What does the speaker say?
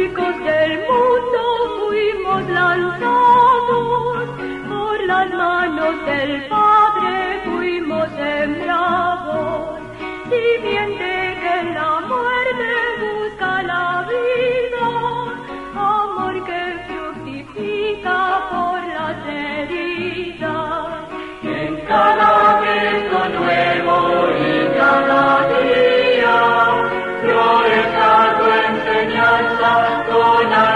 surcos del mundo fuimos lanzados, por las manos del Padre fuimos sembrados. Simiente que la muerte busca la vida, amor que fructifica por las heridas. En cada gesto nuevo y cada día, florezca tu enseñanza con